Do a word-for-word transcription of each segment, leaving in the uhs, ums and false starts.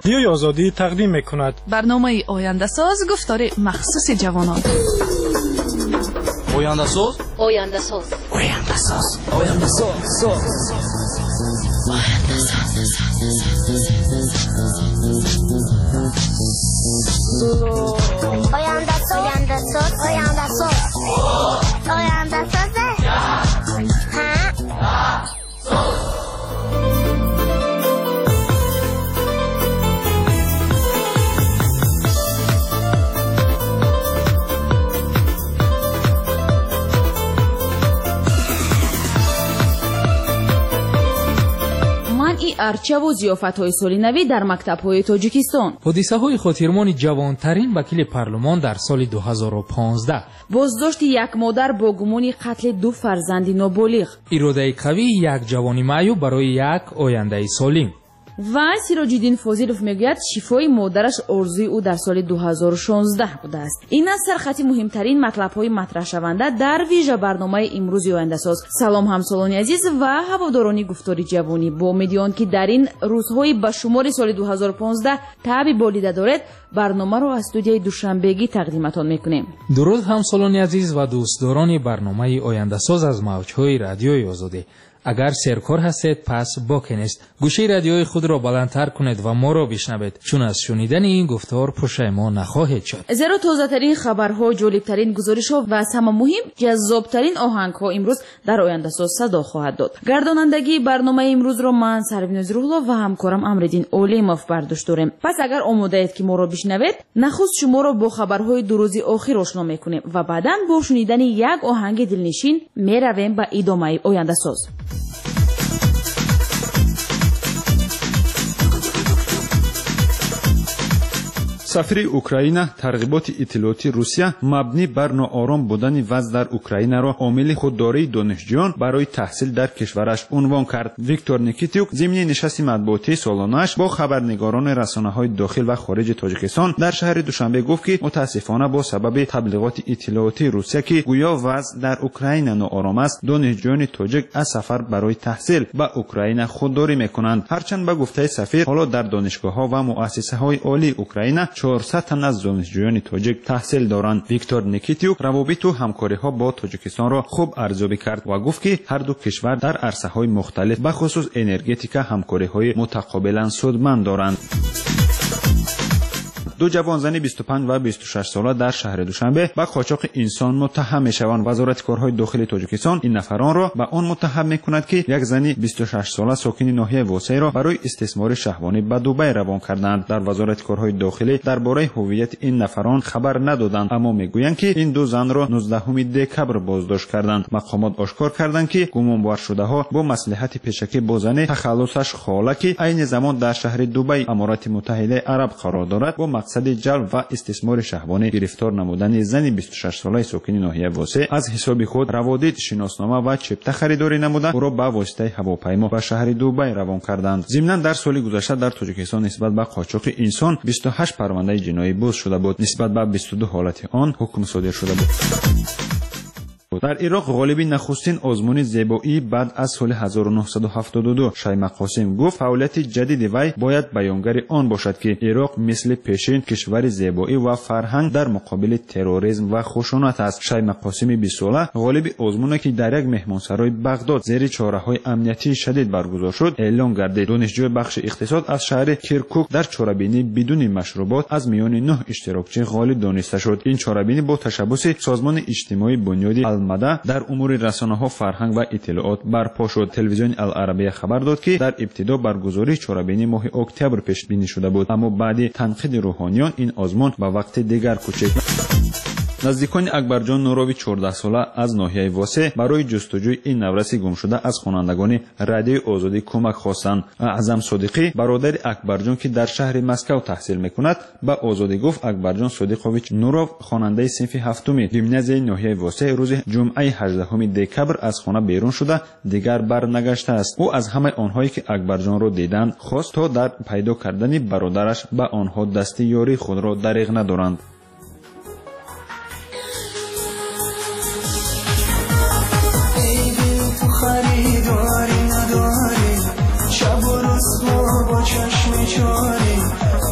رادیوی آزادی تقدیم می‌کند. برنامه آینده ساز گفتار مخصوص جوانان. آینده ساز آینده ساز آینده ساز آینده ساز آینده ساز آینده ساز آینده ساز آینده ساز ارچه و ضیافت‌های سالینوی در مکتب‌های تاجیکستان. حادثه‌های خاطرمانی جوانترین وکیل پارلمان در سال دو هزار و پانزده. بازداشت یک مادر با گمان قتل دو فرزند نابالغ. اراده قوی یک جوانی معیوب برای یک آینده سالم. و سیراج‌الدین فاضلوف میگوید شفای مادرش آرزوی او در سال دو هزار و شانزده بوده است. این از سرخط مهمترین مطلب‌های مطرح شونده در ویژه برنامه امروز آینده ساز. سلام همسالان عزیز و هواداران گفتار جوانی، با امیدوارم که در این روزهای به شمار سال دو هزار و پانزده تابع بالیده دارد، برنامه را از استودیوی دوشنبهگی تقدیمتان میکنیم. درود همسالان عزیز و دوستداران برنامه آینده ساز از موج‌های رادیوی آزادی. اگر سرکار هستید پس باکی نیست، گوشه رادیوی خود را بلندتر کنید و ما را بشنوید، چون از شنیدن این گفتار پشیمان نخواهید شد. زیرا تازه‌ترین خبرها، جالب‌ترین گزارش‌ها و از همه مهم جذاب‌ترین آهنگ‌ها امروز در آینده ساز صدا خواهد داد. گردانندگی برنامه امروز را من سرویناز روح‌الله و همکارم امردین اولیموف برداشت داریم. پس اگر آماده اید که ما را بشنوید، نخست شما را با خبرهای دو روز آخر آشنا می‌کنیم و بعداً با شنیدن یک آهنگ دلنشین می‌رویم به ادامه آینده ساز. سفیر اوکراین ترغیبات اطلاعاتی روسیه مبنی بر ناآرام بودن وضع در اوکراین را عامل خودداری دانشجویان برای تحصیل در کشورش عنوان کرد. ویکتور نیکیتیوک ضمن نشست مطبوعاتی سالانه‌اش با خبرنگاران رسانه‌های داخل و خارج تاجیکستان در شهر دوشنبه گفت که متاسفانه با سبب تبلیغات اطلاعاتی روسیه که گویا وضع در اوکراین ناآرام است، دانشجویان تاجیک از سفر برای تحصیل به اوکراین خودداری می‌کنند. هرچند به گفته سفیر حالا در دانشگاه‌ها و مؤسسه‌های عالی اوکراین چهارصد تن از دانشجویان تاجیک تحصیل دارند. ویکتور نیکیتیوک روابط و همکاری‌ها با تاجیکستان را خوب ارزیابی کرد و گفت که هر دو کشور در عرصه‌های مختلف به خصوص انرژتیکا همکاری‌های متقابلا سودمند دارند. دو جوان زن بیست و پنج و بیست و شش ساله در شهر دوشنبه به قاچاق انسان متهم میشوند. وزارت کارهای داخلی تاجیکستان این نفران را به آن متهم میکند که یک زن بیست و شش ساله ساکن ناحیه واسه را برای استثمار شهوانی به دبی روان کردند. در وزارت کارهای داخلی درباره هویت این نفران خبر ندادند، اما میگویند که این دو زن را نوزدهم دکبر بازداشت کردند. مقامات آشکار کردند که گمانبار شده‌ها با مصلحت پیشکی با زن تخلصش خاله که عین زمان در شهر دبی امارات متحده عرب قرار دارد با مقصد جلب و استثمار شهوانی گرفتار نمودن زن بیست و شش ساله ساکن ناحیه واسه از حساب خود روادید شناسنامه و چپته خریداری نموده او را به واسطه هواپیما به شهر دبی روان کردند. ضمناً در سال گذشته در تاجیکستان نسبت به قاچاق انسان بیست و هشت پرونده جنایی باز شده بود. نسبت به بیست و دو حالت آن حکم صادر شده بود. در عراق غالبی نخستین آزمون زیبایی بعد از سال هزار و نهصد و هفتاد و دو شیما قاسم گفت فعالیت جدید وی باید بیانگر آن باشد که عراق مثل پیشین کشور زیبایی و فرهنگ در مقابل تروریسم و خشونت است. شیما قاسم بیست ساله غالبی آزمونی که در یک مهمانسرای بغداد زیر چاره‌های امنیتی شدید برگزار شد اعلام گردید. دانشجوی بخش اقتصاد از شهر کرکوک در چاره‌بینی بدون مشروبات از میان نه اشتراکچی غالب دانسته شد. این چاره‌بینی با تشبث سازمان اجتماعی بنیادی مده در امور رسانه‌ها فرهنگ و اطلاعات برپا شد. تلویزیون العربیه خبر داد که در ابتدا برگزاری چهاربینی ماه اکتبر پیش بینی شده بود، اما بعد تنقید روحانیان این آزمون به وقت دیگر کوچید. نزدیکان اکبرجان نوروی چهارده ساله از ناحیه واسه برای جستجوی این نورسی گم شده از خوانندگان رادیوی آزادی کمک خواستند. اعظم صادقی برادر اکبرجان که در شهر مسکو تحصیل میکند به آزادی گفت اکبرجان صادقویچ نورو خواننده صنف هفتم گیمنازیای ناحیه واسه روز جمعه هجدهم دکبر از خانه بیرون شده دیگر برنگشته است. او از همه آنهایی که اکبرجان را دیدند خواست تا در پیدا کردن برادرش به آنها دست یاری خود را دریغ ندارند. خریداری نداری شب و روز با چشم چاری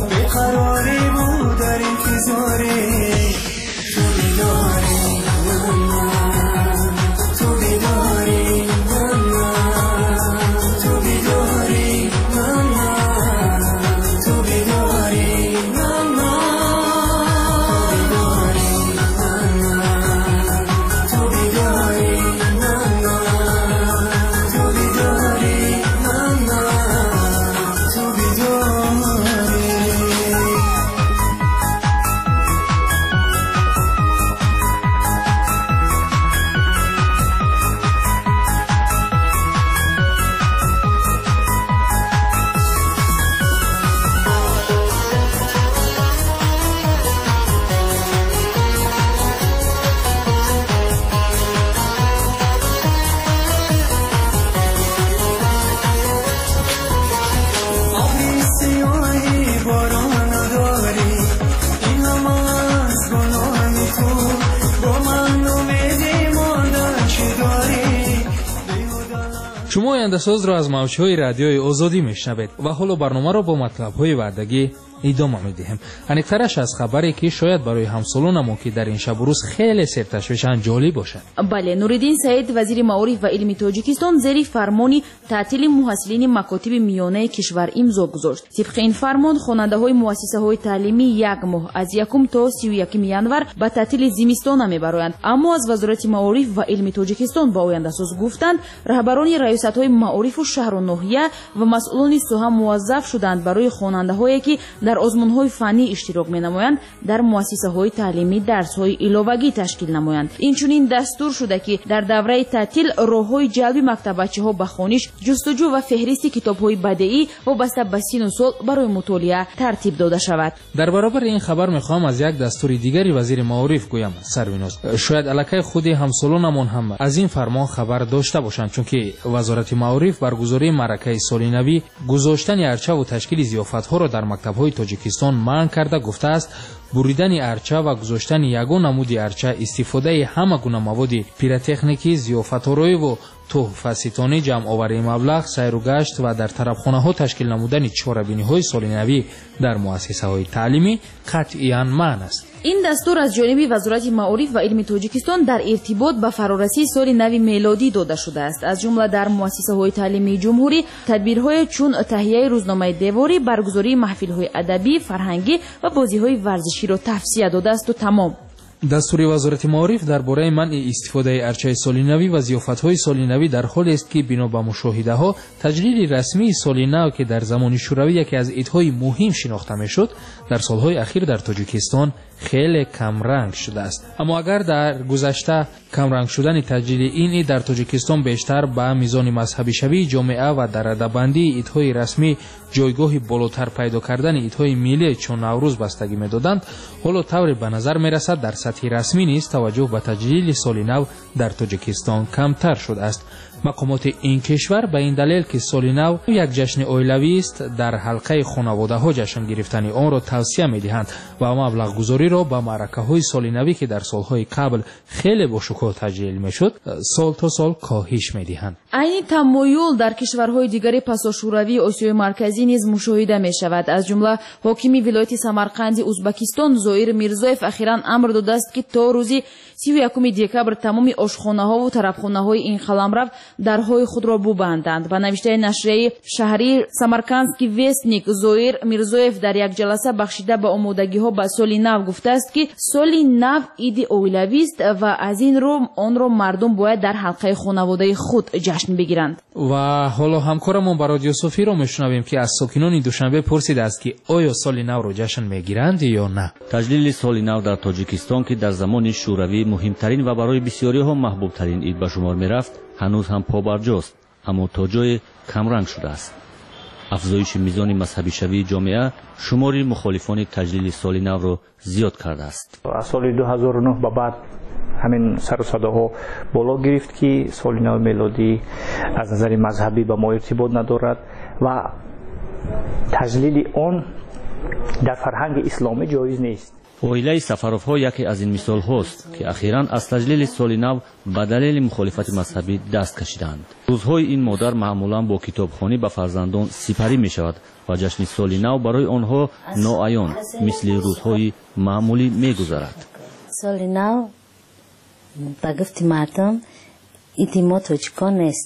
oyandasоз ро аз мавҷҳои радиои озодӣ мешнавед ва ҳоло барномаро бо матлабҳои ваъдагӣ идома медиҳем. Аниқтараш аз хабаре ки шояд барои ҳамсолонамон ки дар ин шабу рӯз хеле серташвишанд ҷолиб бошад. бале, Нуриддин Саид, вазири маориф ва илми Тоҷикистон, зери фармони таътили муҳассилини макотиби миёнаи кишвар имзо гузошт. тибқи ин фармон хонандаҳои муассисаҳои таълимӣ як моҳ аз якум то сию якуми январ ба таътили зимистона мебароянд. аммо аз вазорати маориф ва илми Тоҷикистон ба ояндасоз гуфтанд, раҳбарони раёсатҳои маорифу шаҳру ноҳия ва масъулони соҳа муваззаф шуданд барои хонандаҳое ки дар озмунҳои фаннӣ иштирок менамоянд, дар муассисаҳои таълимӣ дарсҳои иловагӣ ташкил намоянд. инчунин дастур шуда ки дар давраи таътил роҳҳои ҷалби мактабачиҳо ба хониш, ҷустуҷӯ ва феҳристи китобҳои бадеӣ вобаста ба сину сол барои мутолиа тартиб дода шавад. дар баробари ин хабар мехоҳам аз як дастури дигари вазири маориф гӯям. Сарвиноз, шояд аллакай худи ҳамсолонамон ҳам аз ин фармон хабар дошта бошанд, чунки вазорати маориф баргузории маъракаи соли навӣ, гузоштани арчаву ташкили зиёфатҳоро дар мактабҳои Тоҷикистон манъ карда гуфтааст, буридани арча ва гузоштани ягон намуди арча, истифодаи ҳама гуна маводи пиротехникӣ, зиёфатороиву туҳфаситонӣ, ҷамъоварии маблағ, сайру гашт ва дар тарабхонаҳо ташкил намудани чорабиниҳои соли навӣ дар муассисаҳои таълимӣ қатъиян маън аст. ин дастур аз ҷониби вазорати маориф ва илми Тоҷикистон дар иртибот ба фарорасии соли нави мелодӣ дода шудааст. аз ҷумла дар муассисаҳои таълимии ҷумҳурӣ тадбирҳое чун таҳияи рӯзномаи деворӣ, баргузории маҳфилҳои адабӣ, фарҳангӣ ва бозиҳои варзиширо тавсия додаасту тамом. дастури вазорати маориф дар бораи манъи истифодаи арчаи соли навӣ ва зиёфатҳои соли навӣ дар ҳолест ки бино ба мушоҳидаҳо таҷлили расмии соли нав, ки дар замони шӯравӣ яке аз идҳои муҳим шинохта мешуд, дар солҳои ахир дар Тоҷикистон хеле камранг шудааст. аммо агар дар гузашта камранг шудани таҷлили ин ид дар Тоҷикистон бештар ба мизони мазҳабишавии ҷомеа ва дар радабандии идҳои расмӣ ҷойгоҳи болотар пайдо кардани идҳои миллие чун Наврӯз бастагӣ медоданд, ҳоло тавре ба назар мерасад дар сатҳи расмӣ низ таваҷҷӯҳ ба таҷлили соли нав дар Тоҷикистон камтар шудааст. мақомоти ин кишвар ба ин далел ки соли нав як ҷашни оилавист, дар ҳалқаи хонаводаҳо ҷашн гирифтани онро тавсия медиҳанд ва маблағгузориро ба маъракаҳои соли навӣ, ки дар солҳои қабл хеле бошукӯҳ таҷлил мешуд, сол то сол коҳиш медиҳанд. айни тамоюл дар кишварҳои дигари пасошӯравии осиёи марказӣ низ мушоҳида мешавад. аз ҷумла ҳокими вилояти Самарқанди Узбекистон Зоир Мирзоев ахиран амр додааст ки то рӯзи сию якуми декабр тамоми ошхонаҳову тарабхонаҳои ин қаламрав дарҳои худро бубанданд. ба навиштаи нашрияи шаҳрии Самаркандский вестник Зоир Мирзоев дар як ҷаласа бахшида ба омодагиҳо ба соли нав гуфтааст ки соли нав иди оилавист ва аз ин рӯ онро мардум бояд дар ҳалқаи хонаводаи худ ҷашн бигиранд. ва ҳоло ҳамкорамон ба радио Софиро мешунавем ки аз сокинони Душанбе пурсидааст ки оё соли навро ҷашн мегиранд ё на. таҷлили соли нав дар Тоҷикистон, ки дар замони шӯравӣ муҳимтарин ва барои бисёриҳо маҳбубтарин ид ба шумор мерафт, ҳанӯз ҳам побарҷост, аммо то ҷое камранг шудааст. афзоиши мизони мазҳабишавии ҷомеа шумори мухолифони таҷлили соли навро зиёд кардааст. аз соли ду ҳазору нӯҳ ба баъд ҳамин сарусадаҳо боло гирифт ки соли нави мелодӣ аз назари мазҳабӣ ба мо иртибот надорад ва таҷлили он дар фарҳанги исломӣ ҷоиз нест. оилаи Сафаровҳо яке аз ин мисолҳост, ки ахиран аз таҷлили соли нав ба далели мухолифати мазҳабӣ даст кашиданд. рӯзҳои ин модар маъмулан бо китобхонӣ ба фарзандон сипарӣ мешавад ва ҷашни соли нав барои онҳо ноаён мисли рӯзҳои маъмулӣ мегузарад. соли нав ба гуфти мардум иди мо тоҷикон нест,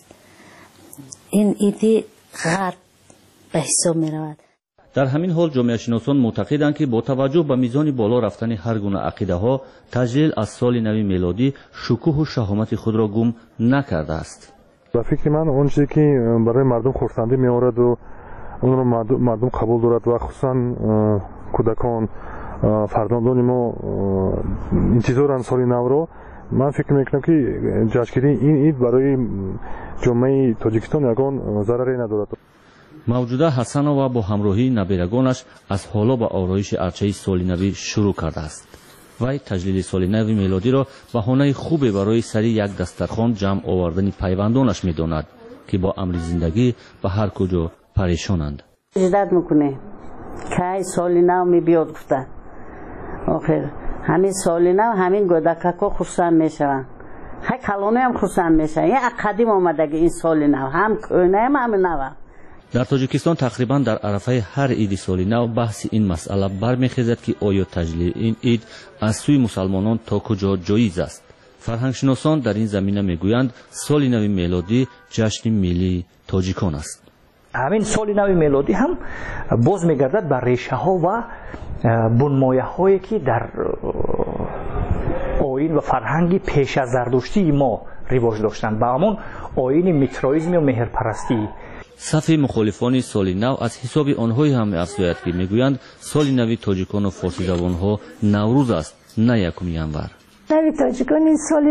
ин иди ғарб ба ҳисоб меравад. дар ҳамин ҳол ҷомеашиносон мӯътақиданд ки бо таваҷҷӯҳ ба мизони боло рафтани ҳар гуна ақидаҳо, таҷлил аз соли нави мелодӣ шукӯҳу шаҳомати худро гум накардааст. ба фикри ман он чизе ки барои мардум хурсандӣ меораду онро мардум қабул дорад ва хусусан кӯдакон фарзандони мо интизоранд соли навро, ман фикр мекунам ки ҷашнгирии ин ид барои ҷомеаи Тоҷикистон ягон зараре надорад. мавҷуда ҳасанова бо ҳамроҳии набирагонаш аз ҳоло ба ороиши арчаи соли навӣ шурӯъ кардааст. вай таҷлили соли нави мелодиро баҳонаи хубе барои сари як дастархон ҷамъ овардани пайвандонаш медонад, ки бо амри зиндагӣ ба ҳар куҷо парешонанд. издат мекуне кай соли нав мебиёд гуфта. охир ҳамин соли нав ҳамин гӯдакако хурсанд мешаванд. های کلونه هم خرسند میشه. یه قدیم آمدگی این سال نو هم کهنه هم هم نو. در تاجیکستان تقریبا در عرفه هر عید سال نو بحث این مسئله برمیخیزد که آیا تجلیل این عید از سوی مسلمانان تا کجا جایز است. فرهنگشناسان در این زمینه میگویند سال نو میلادی جشن ملی تاجیکان است. همین سال نو میلادی هم باز میگردد بر ریشه ها و بنمایه هایی که در آیین و فرهنگی پیش از زردشتی ما رواج داشتند، با همون آیین میترائیسم و مهرپرستی. صف مخالفان سال نو از حساب آنهایی هم افزاید که میگویند سال نو تاجیکان و فارسی زبانها نوروز است، نه یکم ینور. نو تاجیکان این سال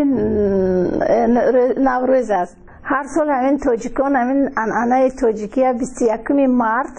نوروز است. هر سال همین تاجیکان همین عنعنه تاجیکی بیست و یکم مارت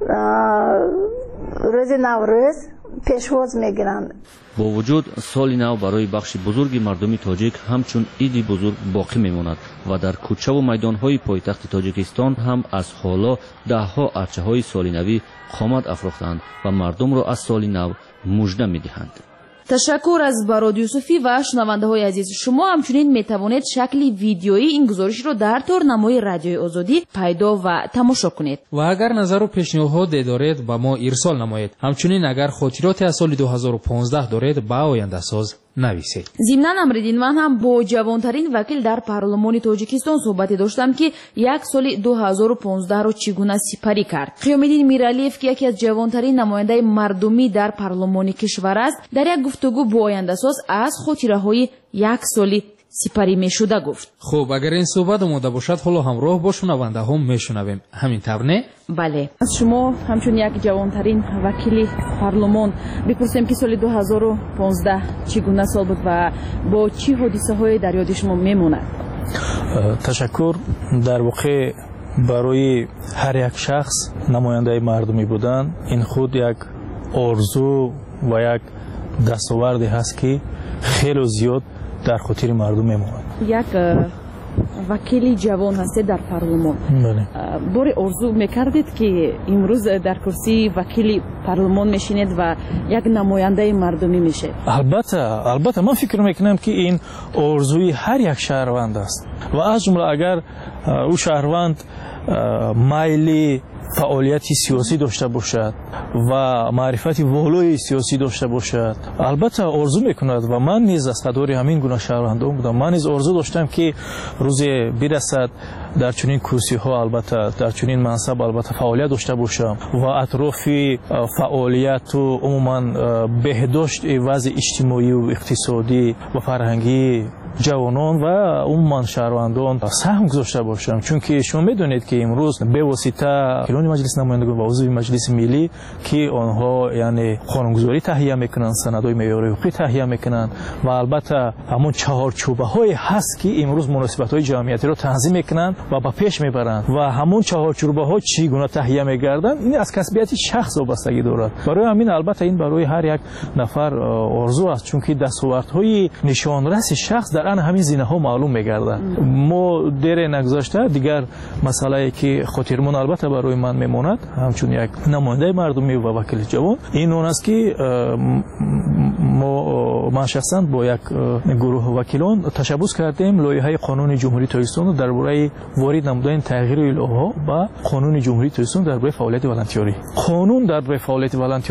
روز نوروز پیشواز میگیرند. با وجود سال نو برای بخش بزرگی مردمی تاجیک همچون عیدی بزرگ باقی میماند و در کوچه و میدانهای پایتخت تاجیکستان هم از حالا دهها ارچه های سال نوی قامت افروختند و مردم را از سال نو مژده میدهند. تشکر از براد یوسفی و شنونده های عزیز. شما همچنین می توانید شکل ویدیویی این گزارش رو در تورنمای رادیوی آزادی پیدا و تماشا کنید. و اگر نظر و پیشنهاد دارید با ما ارسال نمایید. همچنین اگر خاطرات از سال دو هزار و پانزده دارید با آینده ساز نویسید. ضمناً امریدین من هم با جوانترین وکیل در پارلمان تاجیکستان صحبتی داشتم که یک سال دو هزار و پانزده رو چگونه سپری کرد. قیامالدین میرعلیف که یکی از جوانترین نماینده مردمی در پارلمان کشور است، در یک گفتگو با آینده ساز از خاطره‌های یک سالی سپری میشده گفت. خب اگر این صحبت آماده باشد حالا همراه با شنونده هم میشنویم. همین طور نه؟ بله. از شما همچون یک جوانترین وکیل پارلمان بپرسیم که سال دو هزار و پانزده چگونه سال بود و با چی حادثه های در یاد شما میموند؟ تشکر. در واقع برای هر یک شخص نماینده مردمی بودن این خود یک آرزو و یک دستاوردی هست که خیلی زیاد در خاطر مردم میموند. یک وکیل جوان هستید در پارلمان. بله. باری آرزو میکردید که امروز در کرسی وکیل پارلمان میشینید و یک نماینده مردمی میشه؟ البته البته من فکر میکنم که این آرزوی هر یک شهروند است و از جمله اگر او شهروند میل فعالیتی سیاسی داشته باشد و معرفت والای سیاسی داشته باشد البته آرزو میکند و من نیز از صدور همین گونه شهروندان بودم. من نیز آرزو داشتم که روزی برسد در چنین کرسی ها البته در چنین منصب البته فعالیت داشته باشم و اطراف فعالیت و عموما بهداشت وضع اجتماعی و اقتصادی و فرهنگی جوانان و عموما شهروندان سهم گذاشته باشم، چون که شما میدونید که امروز به واسطه وکیلان مجلس نمایندگان و عضو مجلس ملی که آنها یعنی قانونگذاری تهیه میکنن، سندهای معیاری حقوقی تهیه میکنن و البته همون چهارچوبه های هست که امروز مناسبت های جمعیتی رو تنظیم میکنن و به پیش میبرند و همون چهارچوبه ها چگونه تهیه میگردن این از کسبیت شخص وابستگی دارد. برای همین البته این برای هر یک نفر آرزو است، چون که دستاوردهای نشانرس شخص در آن همین زینه ها معلوم میگردن. ما دیر نگذاشته دیگر مسئله که خاطرمون البته برای من میماند همچون یک نماینده مردمی و وکیل جوان این اون است که ما من شخصا با یک گروه وکیلان تشبث کردیم لایحه قانون جمهوری تاجیکستان درباره وارد نمودن تغییر الهه و قانون جمهوری تاجیکستان درباره فعالیت ولنتیاری. قانون درباره فعالیت ولنتیاری